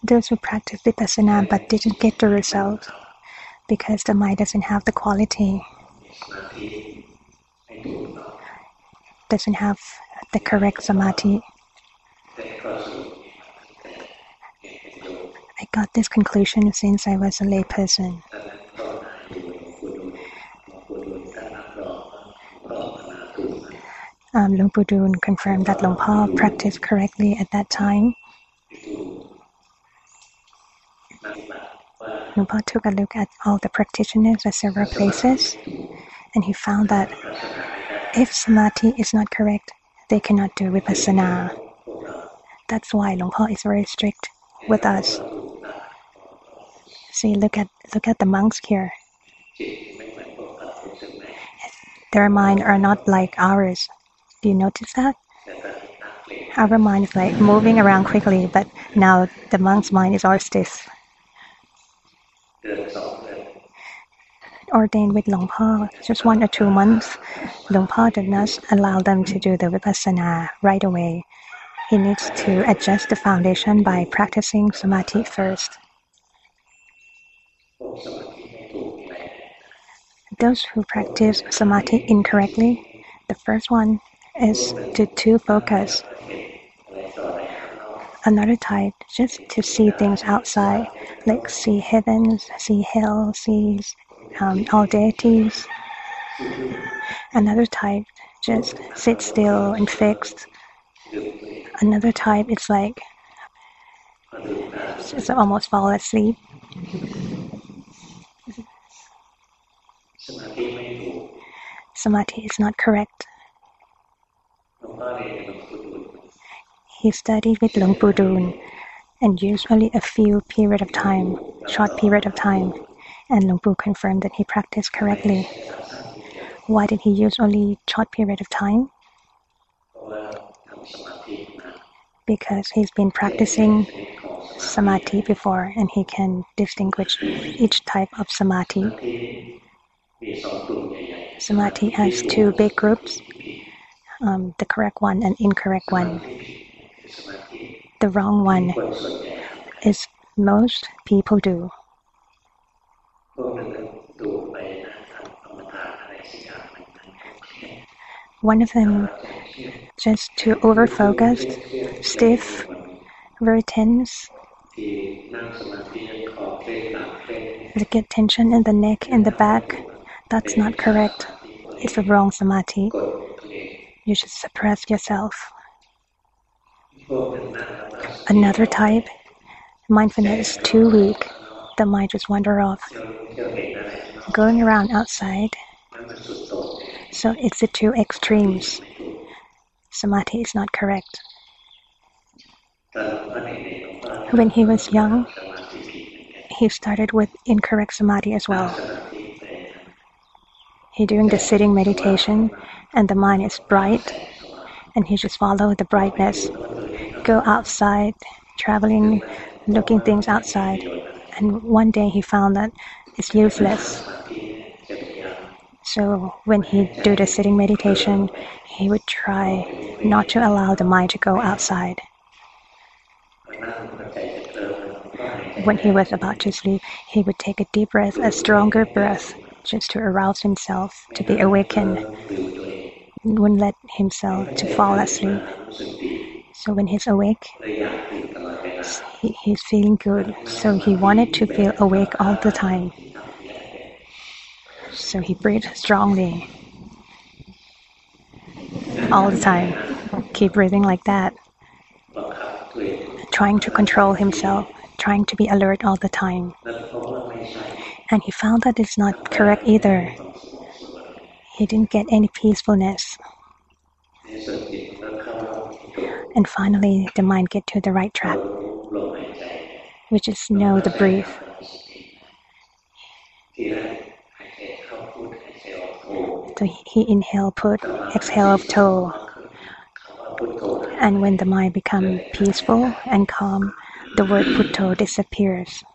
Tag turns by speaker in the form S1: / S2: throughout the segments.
S1: Those who practice vipassana but didn't get the result because the mind doesn't have the quality, doesn't have the correct samadhi. I got this conclusion since I was a lay person. Luang Pu Dun confirmed that Luang Po practiced correctly at that time. Luang Po took a look at all the practitioners at several places, and he found that if samadhi is not correct, they cannot do vipassana. That's why Luang Po is very strict with us. See, look at the monks here. Their minds are not like ours. Do you notice that? Our mind is like moving around quickly, but now the monk's mind is all stiff. Ordained with Luang Po, just 1 or 2 months, Luang Po did not allow them to do the vipassana right away. He needs to adjust the foundation by practicing samadhi first. Those who practice samadhi incorrectly, the first one is to focus. Another type, just to see things outside, like see heavens, see hell, see all deities. Another type, just sit still and fixed. Another type, it's like just almost fall asleep. Samadhi is not correct. He studied with Luang Pu Dun and used only a few period of time, short period of time, and Luang Pu confirmed that he practiced correctly. Why did he use only short period of time? Because he's been practicing samadhi before and he can distinguish each type of samadhi. Samadhi has 2 big groups, the correct one and incorrect one. The wrong one is most people do. One of them just too over-focused, stiff, very tense. To get tension in the neck and the back, that's not correct. It's a wrong samadhi. You should suppress yourself. Another type, mindfulness is too weak. The mind just wander off, going around outside. So it's the 2 extremes. Samadhi is not correct. When he was young, he started with incorrect samadhi as well. He doing the sitting meditation and the mind is bright and he just follow the brightness. Go outside, traveling, looking things outside. And one day he found that it's useless. So when he do the sitting meditation, he would try not to allow the mind to go outside. When he was about to sleep, he would take a deep breath, a stronger breath, just to arouse himself, to be awakened. He wouldn't let himself to fall asleep. So when he's awake, he's feeling good. So he wanted to feel awake all the time. So he breathed strongly all the time. Keep breathing like that. Trying to control himself, trying to be alert all the time. And he found that it's not correct either. He didn't get any peacefulness. And finally, the mind get to the right track, which is know the breath. So he inhale, put, exhale, toe. And when the mind becomes peaceful and calm, the word Putto disappears.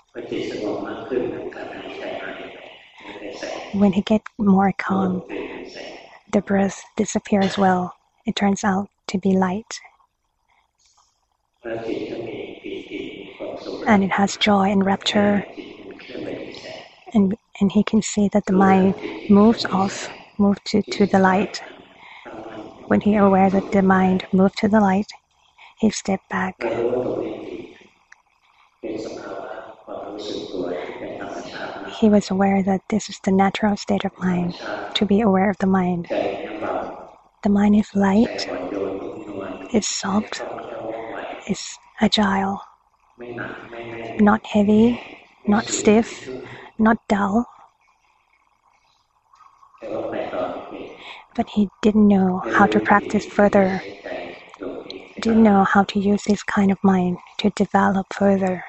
S1: When he gets more calm, the breath disappears as well. It turns out to be light. and it has joy and rapture, and he can see that the mind moves to the light. When he aware that the mind moved to the light, he stepped back. He was aware that this is the natural state of mind, to be aware of the mind. The mind is light, it's soft, it's agile, not heavy, not stiff, not dull. But he didn't know how to practice further, didn't know how to use this kind of mind to develop further.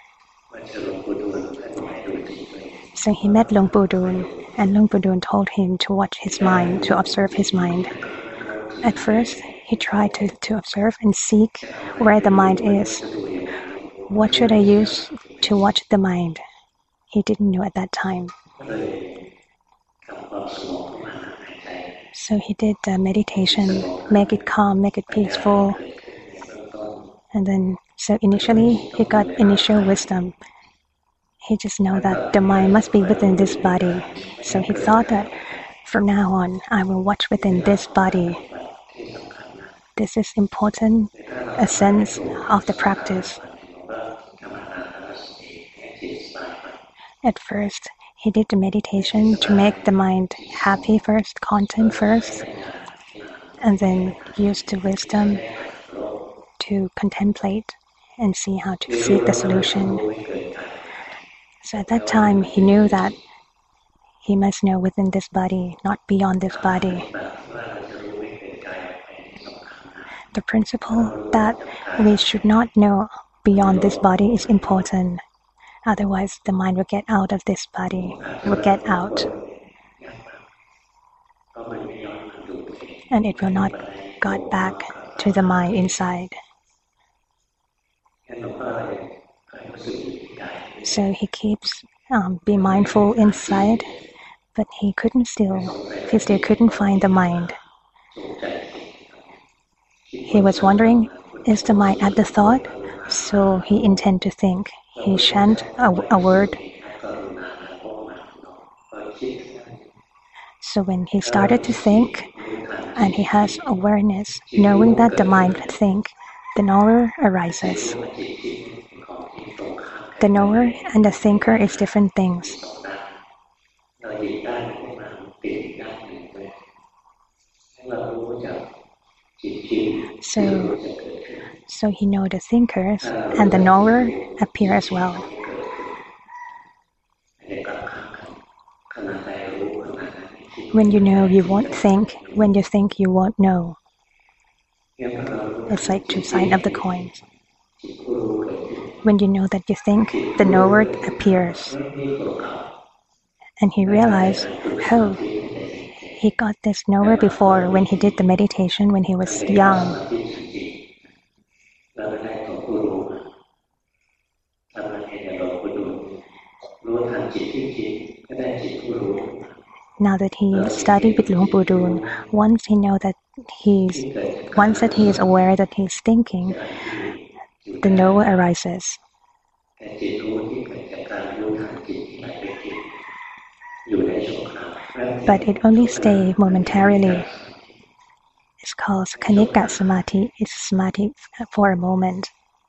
S1: So he met Luang Pu Dun, and Luang Pu Dun told him to watch his mind, to observe his mind. At first, he tried to observe and seek where the mind is. What should I use to watch the mind? He didn't know at that time. So he did the meditation, make it calm, make it peaceful. And then, so initially, he got initial wisdom. He just know that the mind must be within this body. So he thought that from now on, I will watch within this body. This is important essence of the practice. At first, he did the meditation to make the mind happy first, content first, and then use the wisdom to contemplate and see how to seek the solution. So at that time, he knew that he must know within this body, not beyond this body. The principle that we should not know beyond this body is important. Otherwise, the mind will get out of this body, will get out. And it will not get back to the mind inside. So he keeps be mindful inside, but he still couldn't find the mind. He was wondering, is the mind at the thought? So he intended to think. He chant a word. So when he started to think, and he has awareness, knowing that the mind can think, the knower arises. The knower and the thinker is different things. So he knows the thinkers and the knower appear as well. When you know, you won't think. When you think, you won't know. It's like two sides of the coins. When you know that you think, the knower appears. And he realized, oh, he got this knower before when he did the meditation when he was young. Now that he studied with Luang Pu Dun, once he is aware that he's thinking, the knower arises. But it only stays momentarily. It's called Khanika Samadhi. It's samadhi for a moment.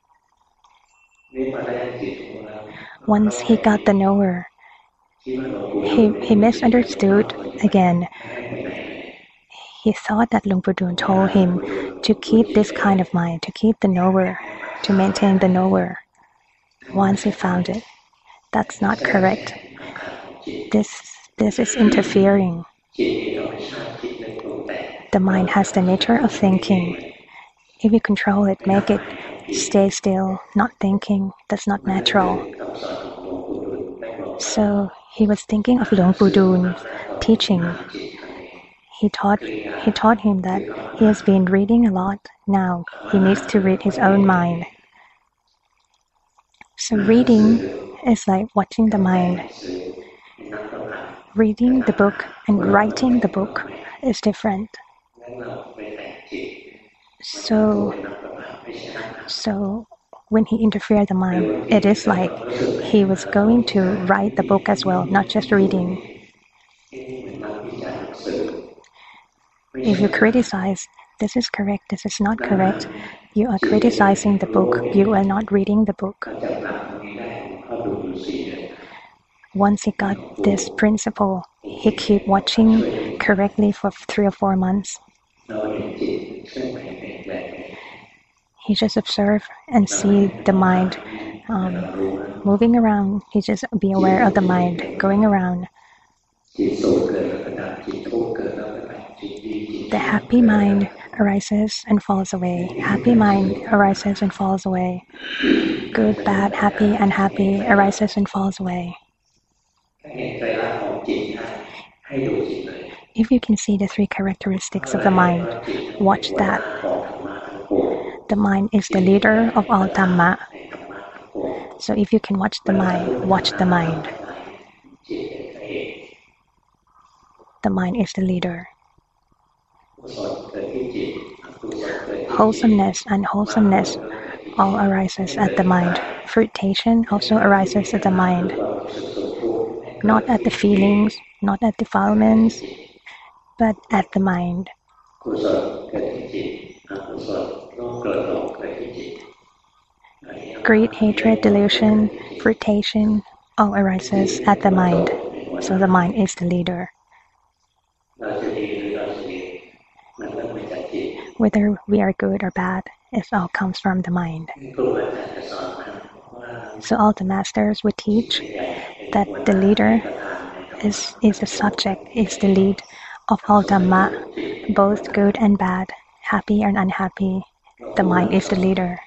S1: Once he got the knower, he misunderstood again. He thought that Luang Pu Dun told him to keep this kind of mind, to keep the knower, to maintain the knower. Once he found it, that's not correct. This is interfering. The mind has the nature of thinking. If you control it, make it stay still, not thinking, that's not natural. So he was thinking of Luang Pu Dun's teaching. He taught him that he has been reading a lot. Now he needs to read his own mind. So reading is like watching the mind. Reading the book and writing the book is different. So when he interfered the mind, it is like he was going to write the book as well, not just reading. If you criticize, this is correct, this is not correct, you are criticizing the book, you are not reading the book. Once he got this principle, he kept watching correctly for 3 or 4 months. He just observe and see the mind moving around. He just be aware of the mind going around. The happy mind arises and falls away. Happy mind arises and falls away. Good, bad, happy, unhappy arises and falls away. If you can see the 3 characteristics of the mind, watch that. The mind is the leader of all Dhamma. So if you can watch the mind, watch the mind. The mind is the leader. Wholesomeness and unwholesomeness all arises at the mind. Fruitation also arises at the mind. Not at the feelings, not at defilements, but at the mind. Greed, hatred, delusion, fruitation, all arises at the mind. So the mind is the leader. Whether we are good or bad, it all comes from the mind. So all the masters would teach that the leader is the subject, is the lead of all Dhamma, both good and bad, happy and unhappy. The mind is the leader.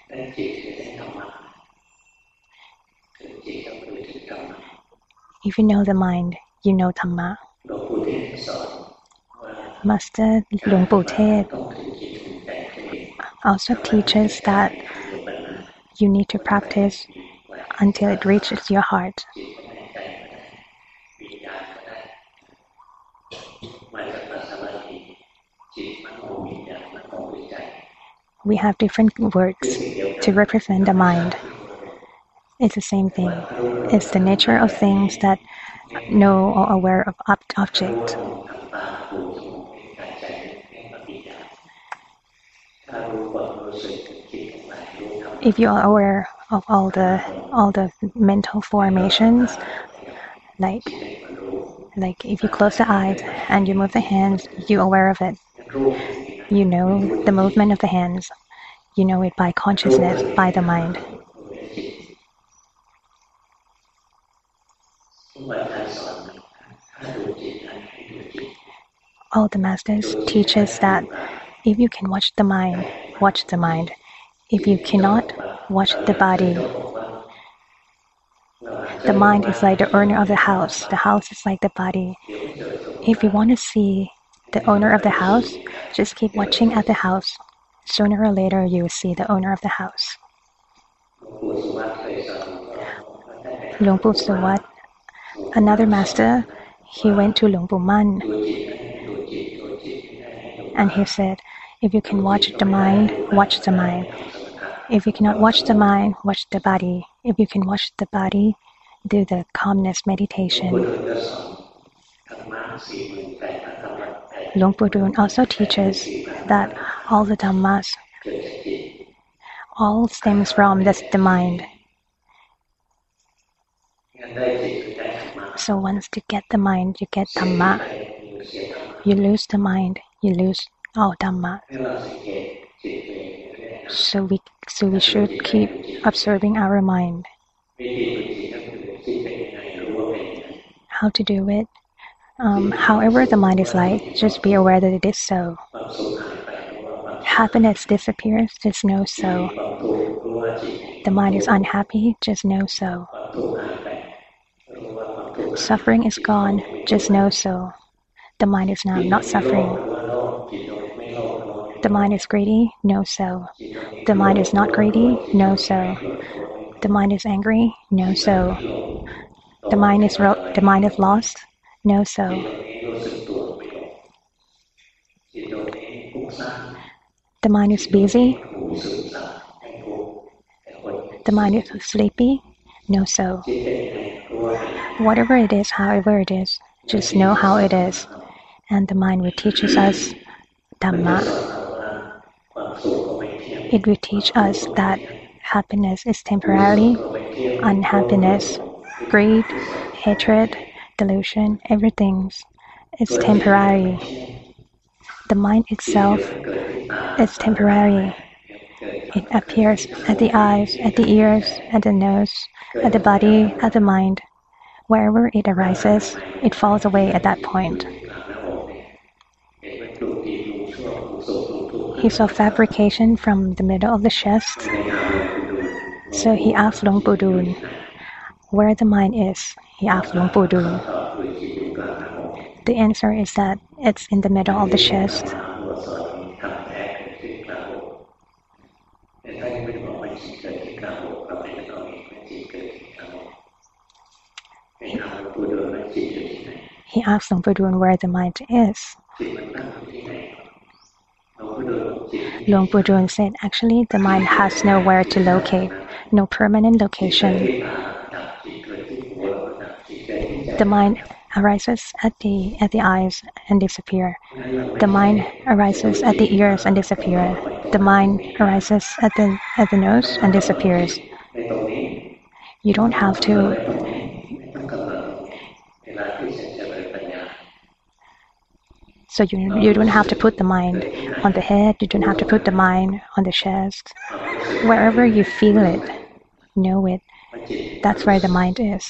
S1: If you know the mind, you know Dhamma. Master Luang Pu Tet also teaches that you need to practice until it reaches your heart. We have different words to represent the mind. It's the same thing. It's the nature of things that know or aware of object. If you are aware of all the mental formations, like if you close the eyes and you move the hands, you're aware of it. You know the movement of the hands. You know it by consciousness, by the mind. All the masters teach us that if you can watch the mind, watch the mind. If you cannot, watch the body. The mind is like the owner of the house. The house is like the body. If you want to see the owner of the house, just keep watching at the house. Sooner or later, you will see the owner of the house. Luang Pu Suwat, another master, he went to Luang Pu Man, and he said, if you can watch the mind, watch the mind. If you cannot watch the mind, watch the body. If you can watch the body, do the calmness meditation. Luang Pu Dun also teaches that all the Dhammas all stems from the mind. So once you get the mind, you get Dhamma. You lose the mind, you lose all Dhamma. So we should keep observing our mind. How to do it? However the mind is like, just be aware that it is so. Happiness disappears, just know so. The mind is unhappy, just know so. Suffering is gone, just know so. The mind is now not suffering. The mind is greedy, know so. The mind is not greedy, know so. The mind is angry, know so. The mind is lost, know so. The mind is busy. The mind is sleepy? No, so. Whatever it is, however it is, just know how it is. And the mind will teach us Dhamma. It will teach us that happiness is temporary, unhappiness, greed, hatred, delusion, everything is temporary. The mind itself is temporary. It appears at the eyes, at the ears, at the nose, at the body, at the mind. Wherever it arises, it falls away at that point. He saw fabrication from the middle of the chest. So he asked Luang Pu Dun where the mind is. He asked Luang Pu Dun. The answer is that it's in the middle of the chest. He asked Luang Pu Dun where the mind is. Luang Pu Dun said, actually, the mind has nowhere to locate, no permanent location. The mind arises at the eyes and disappear. The mind arises at the ears and disappear. The mind arises at the nose and disappears. You don't have to. So you don't have to put the mind on the head. You don't have to put the mind on the chest. Wherever you feel it, know it. That's where the mind is.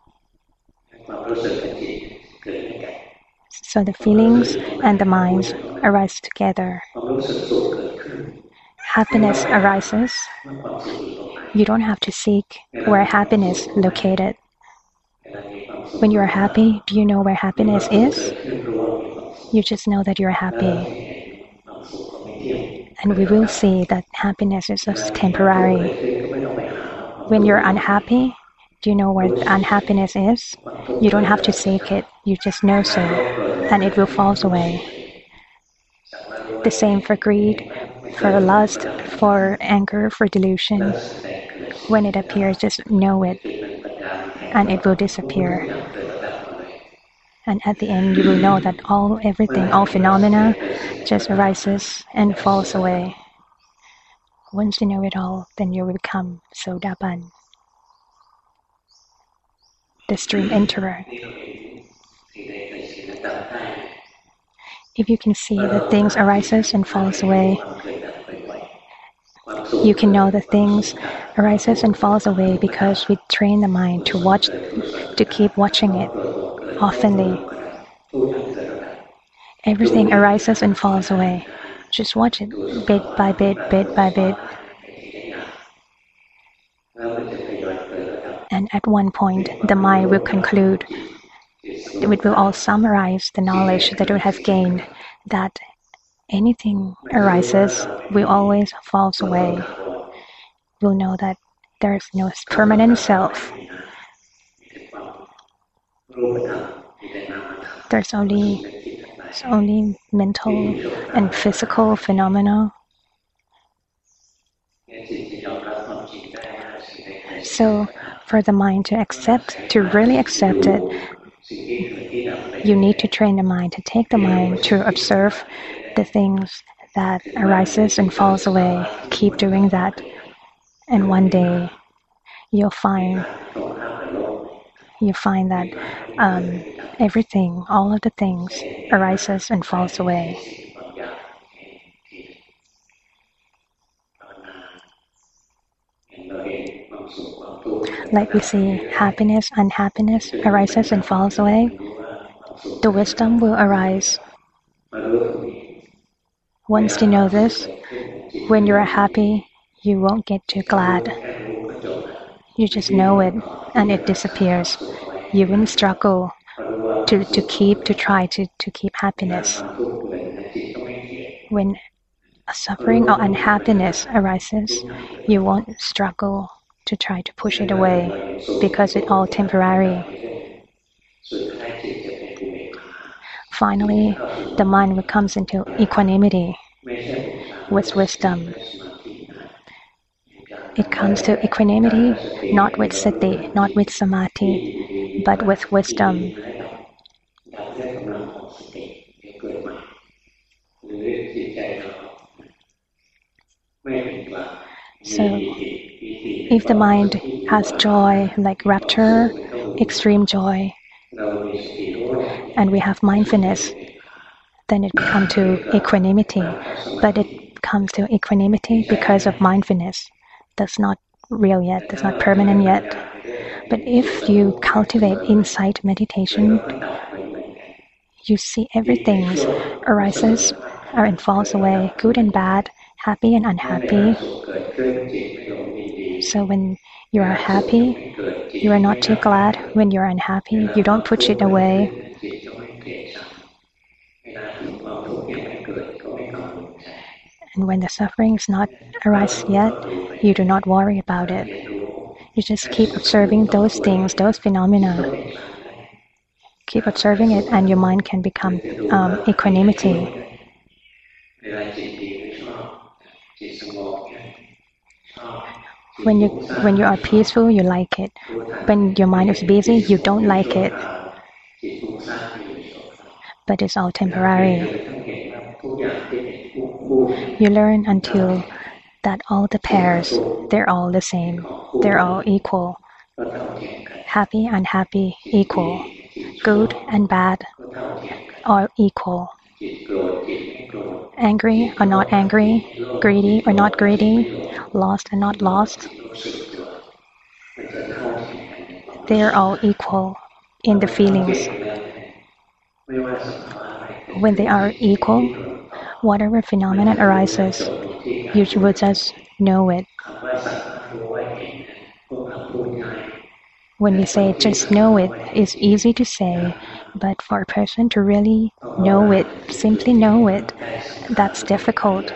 S1: So the feelings and the minds arise together. Happiness arises. You don't have to seek where happiness is located. When you are happy, do you know where happiness is? You just know that you're happy. And we will see that happiness is just temporary. When you're unhappy, do you know where unhappiness is? You don't have to seek it. You just know so. And it will fall away. The same for greed, for lust, for anger, for delusion. When it appears, just know it. And it will disappear. And at the end, you will know that everything, all phenomena just arises and falls away. Once you know it all, then you will become Sodapan, the stream enterer. If you can see that things arises and falls away, you can know that things arises and falls away because we train the mind to keep watching it oftenly. Everything arises and falls away. Just watch it bit by bit, bit by bit. And at one point, the mind will conclude, it will all summarize the knowledge that we have gained, that anything arises will always falls away. We'll know that there is no permanent self. There's only mental and physical phenomena. So for the mind to really accept it, you need to train the mind, to take the mind to observe the things that arises and falls away. Keep doing that. And one day you'll find that everything, all of the things arises and falls away. Like we see happiness, unhappiness arises and falls away, the wisdom will arise. Once you know this, when you're happy, you won't get too glad. You just know it and it disappears. You won't struggle to try to keep happiness. When a suffering or unhappiness arises, you won't struggle to try to push it away because it's all temporary. Finally, the mind comes into equanimity with wisdom. It comes to equanimity, not with sati, not with samadhi, but with wisdom. So, if the mind has joy, like rapture, extreme joy, and we have mindfulness, then it comes to equanimity. But it comes to equanimity because of mindfulness. That's not real yet, that's not permanent yet. But if you cultivate insight meditation, you see everything arises and falls away, good and bad, happy and unhappy. So when you are happy, you are not too glad. When you are unhappy, you don't push it away. And when the suffering is not arise yet, you do not worry about it. You just keep observing those things, those phenomena. Keep observing it, and your mind can become equanimity. When you are peaceful, you like it. When your mind is busy, you don't like it. But it's all temporary. You learn until that all the pairs, they're all the same. They're all equal. Happy, unhappy, equal. Good and bad are equal. Angry or not angry, greedy or not greedy, lost or not lost. They are all equal in the feelings. When they are equal, whatever phenomenon arises, you will just know it. When we say just know it, it's easy to say, but for a person to really know it, simply know it, that's difficult.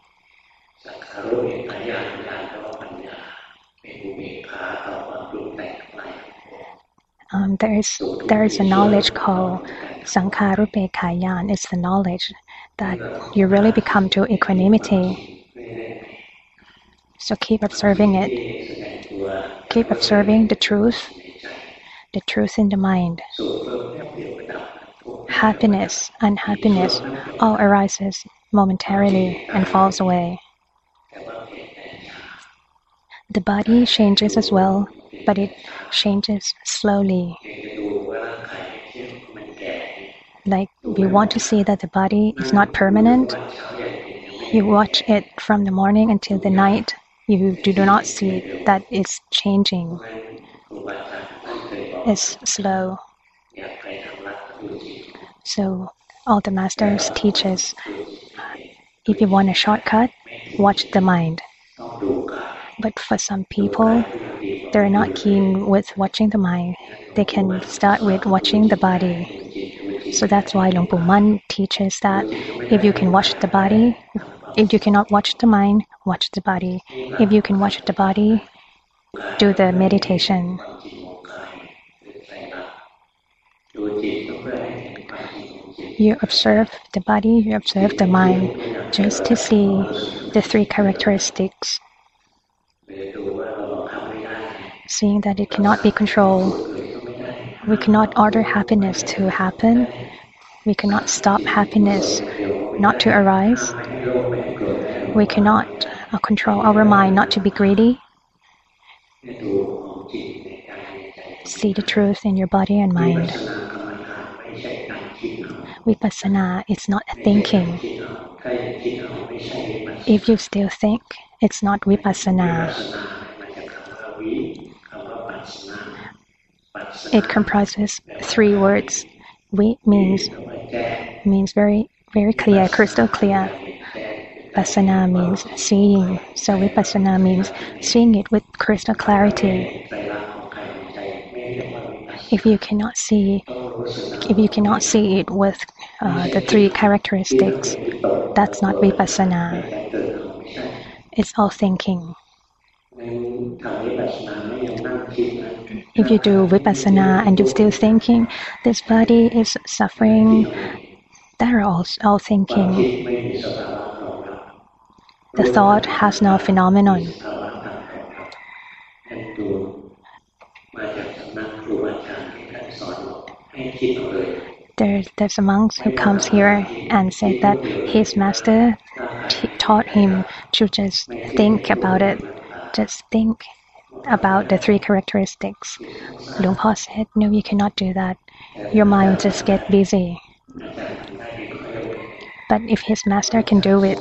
S1: There is a knowledge called Sankharupekkha. It's the knowledge that you really become to equanimity. So keep observing it. Keep observing the truth in the mind. Happiness, unhappiness, all arises momentarily and falls away. The body changes as well, but it changes slowly. Like we want to see that the body is not permanent. You watch it from the morning until the night. You do not see that it's changing. It's slow. So all the masters teach us, if you want a shortcut, watch the mind. But for some people, they're not keen with watching the mind. They can start with watching the body. So that's why Luang Pu Man teaches that if you can watch the body, if you cannot watch the mind, watch the body. If you can watch the body, do the meditation. You observe the body, you observe the mind, just to see the three characteristics. Seeing that it cannot be controlled. We cannot order happiness to happen. We cannot stop happiness not to arise. We cannot control our mind not to be greedy. See the truth in your body and mind. Vipassana is not thinking. If you still think, it's not vipassana. It comprises three words. Vi means very, very clear, crystal clear. Vipassana means seeing. So vipassana means seeing it with crystal clarity. If you cannot see it with the three characteristics, that's not vipassana. It's all thinking. If you do vipassana and you're still thinking, this body is suffering, that are all thinking. The thought has no phenomenon. there's a monk who comes here and said that his master taught him to just think about it, just think about the three characteristics. Luang Por said, no, you cannot do that. Your mind will just get busy. But if his master can do it,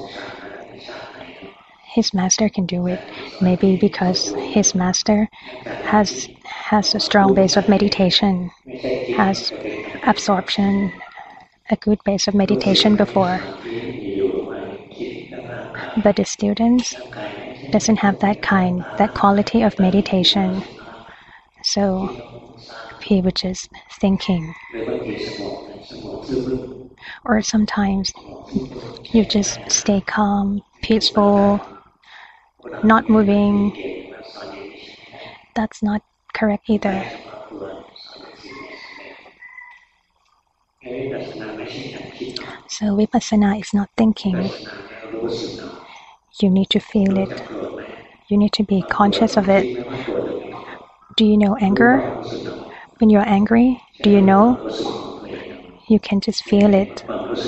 S1: maybe because his master has a strong base of meditation, has absorption, a good base of meditation before. But the students doesn't have that quality of meditation. So he was just thinking. Or sometimes you just stay calm, peaceful, not moving. That's not correct either. So vipassana is not thinking. You need to feel it. You need to be conscious of it. Do you know anger? When you're angry, do you know? You can just feel it.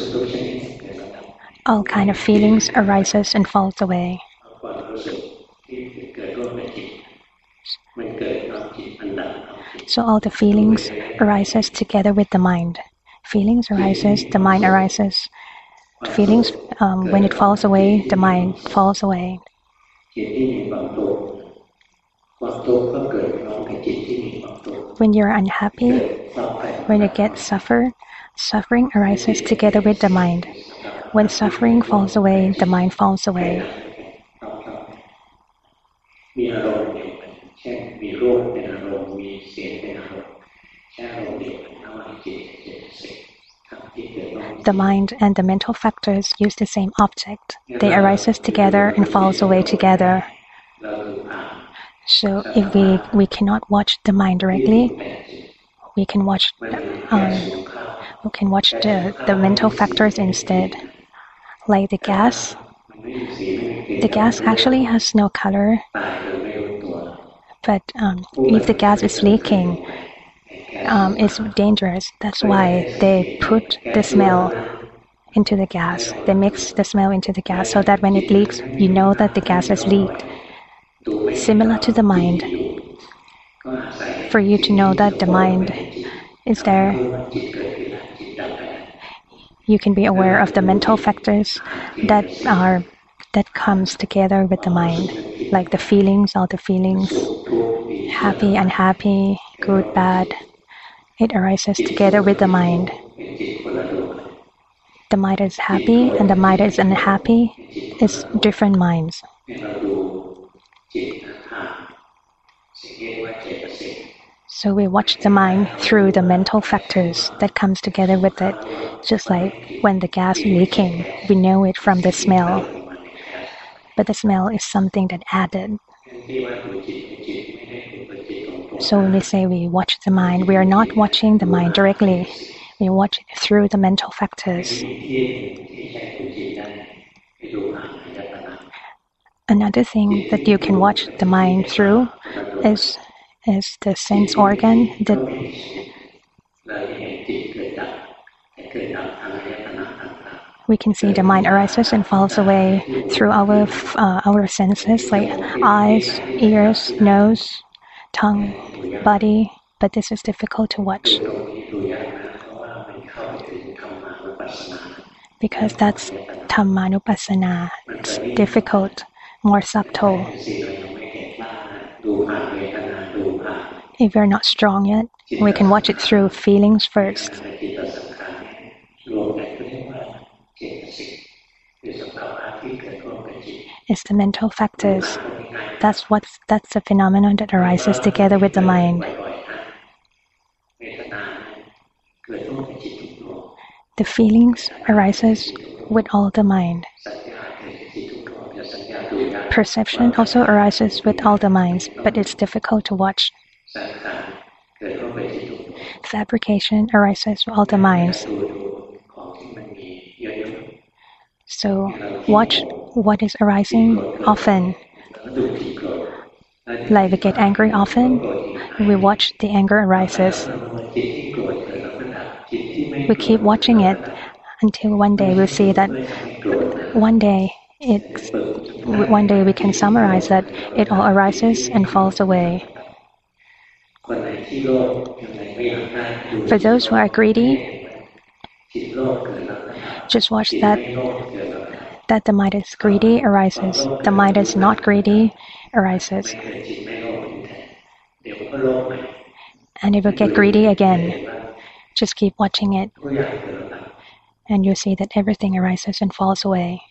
S1: All kind of feelings arises and falls away. So all the feelings arises together with the mind. Feelings arises, the mind arises. Feelings, when it falls away, the mind falls away. When you're unhappy, when you get suffering arises together with the mind. When suffering falls away, the mind falls away. The mind and the mental factors use the same object. They arises together and falls away together. So if we cannot watch the mind directly, we can watch the mental factors instead. Like the gas. The gas actually has no color, but if the gas is leaking, it's dangerous. That's why they put the smell into the gas. They mix the smell into the gas so that when it leaks, you know that the gas has leaked. Similar to the mind. For you to know that the mind is there, you can be aware of the mental factors that comes together with the mind, like the feelings, all the feelings, happy, unhappy, good, bad. It arises together with the mind. The mind is happy and the mind is unhappy. It's different minds. So we watch the mind through the mental factors that comes together with it. Just like when the gas is leaking, we know it from the smell. But the smell is something that added. So when we say we watch the mind, we are not watching the mind directly. We watch it through the mental factors. Another thing that you can watch the mind through is the sense organ. We can see the mind arises and falls away through our senses, like eyes, ears, nose, tongue, body. But this is difficult to watch because that's Dhammanupassana. It's difficult, more subtle. If we're not strong yet, we can watch it through feelings first. It's the mental factors. That's the phenomenon that arises together with the mind. The feelings arises with all the mind. Perception also arises with all the minds, but it's difficult to watch. Fabrication arises with all the minds. So watch what is arising often. Like we get angry often, we watch the anger arises. We keep watching it until one day we'll see that one day we can summarize that it all arises and falls away. For those who are greedy, just watch that the mind is greedy arises. The mind is not greedy arises. And it will get greedy again. Just keep watching it. And you'll see that everything arises and falls away.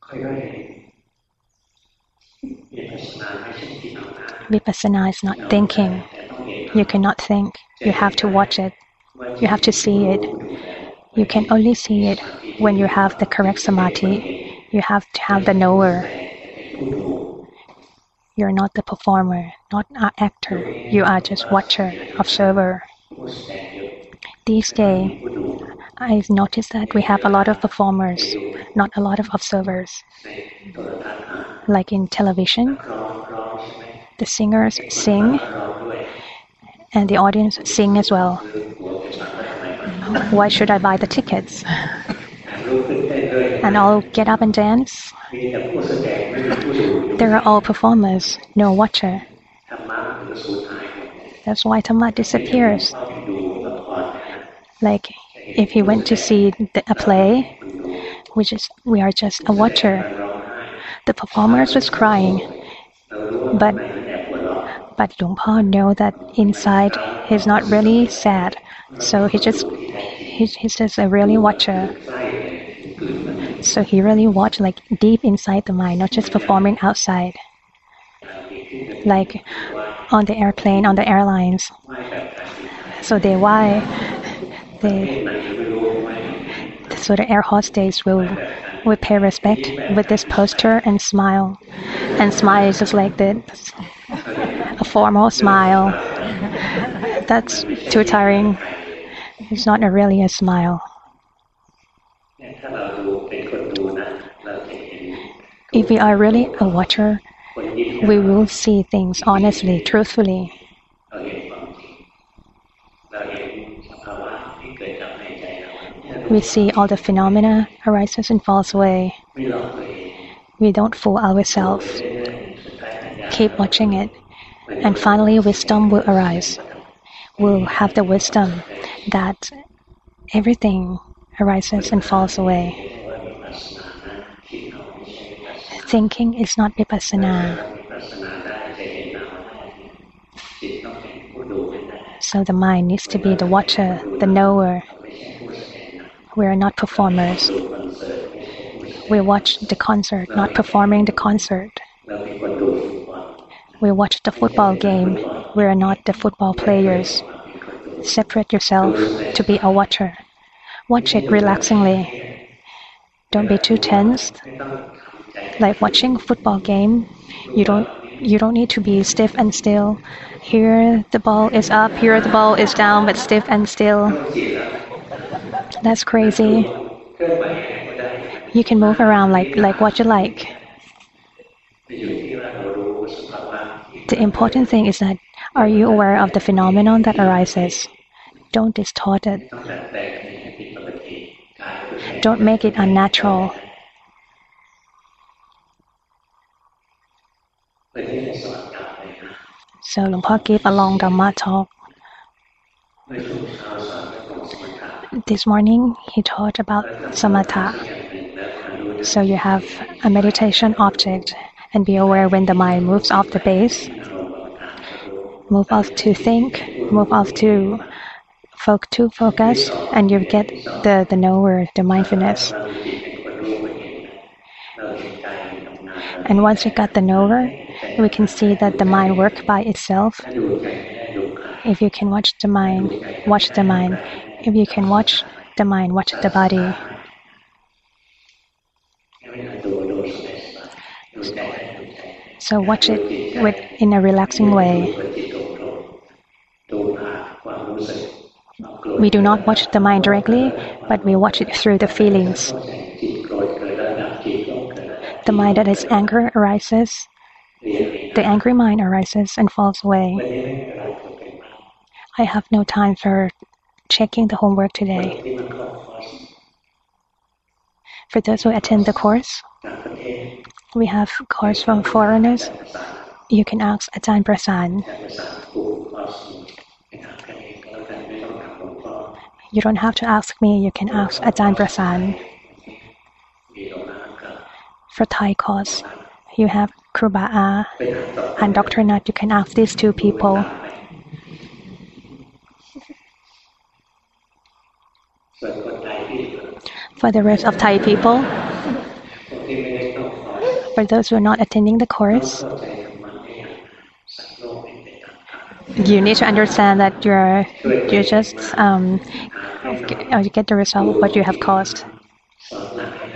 S1: Vipassana is not thinking. You cannot think. You have to watch it. You have to see it. You can only see it when you have the correct samadhi. You have to have the knower. You're not the performer, not an actor. You are just watcher, observer. These days, I've noticed that we have a lot of performers, not a lot of observers. Like in television, the singers sing, and the audience sing as well. Why should I buy the tickets? And I'll get up and dance. There are all performers, no watcher. That's why Dhamma disappears. Like if you went to see a play, we are just a watcher. The performers was crying, but Luang Por know that inside he's not really sad, so he's just a really watcher. So he really watched like deep inside the mind, not just performing outside. Like on the airplane, on the airlines. So the air hostess will pay respect with this posture and smile. And smile is just like this, a formal smile. That's too tiring. It's not really a smile. If we are really a watcher, we will see things honestly, truthfully. We see all the phenomena arises and falls away. We don't fool ourselves. Keep watching it. And finally, wisdom will arise. We'll have the wisdom that everything arises and falls away. Thinking is not vipassana. So the mind needs to be the watcher, the knower. We are not performers. We watch the concert, not performing the concert. We watch the football game. We are not the football players. Separate yourself to be a watcher. Watch it relaxingly. Don't be too tense. Like watching a football game, you don't need to be stiff and still. Here the ball is up, here the ball is down, but stiff and still. That's crazy. You can move around like what you like. The important thing is that are you aware of the phenomenon that arises? Don't distort it. Don't make it unnatural. So Luang Por gave a long Dhamma talk. This morning he taught about samatha. So you have a meditation object and be aware when the mind moves off the base, move off to think, move off to focus, and you get the knower, the mindfulness. And once you got the knower, we can see that the mind works by itself. If you can watch the mind, watch the mind. If you can watch the mind, watch the body. So watch it in a relaxing way. We do not watch the mind directly, but we watch it through the feelings. The mind that is anger arises. The angry mind arises and falls away. I have no time for checking the homework today. For those who attend the course, we have course from foreigners. You can ask Ajahn Prasan. You don't have to ask me, you can ask Ajahn Prasan. For Thai course, you have Kruba A and Dr. Nat. You can ask these two people. For the rest of Thai people, for those who are not attending the course, you need to understand that you just you get the result of what you have caused.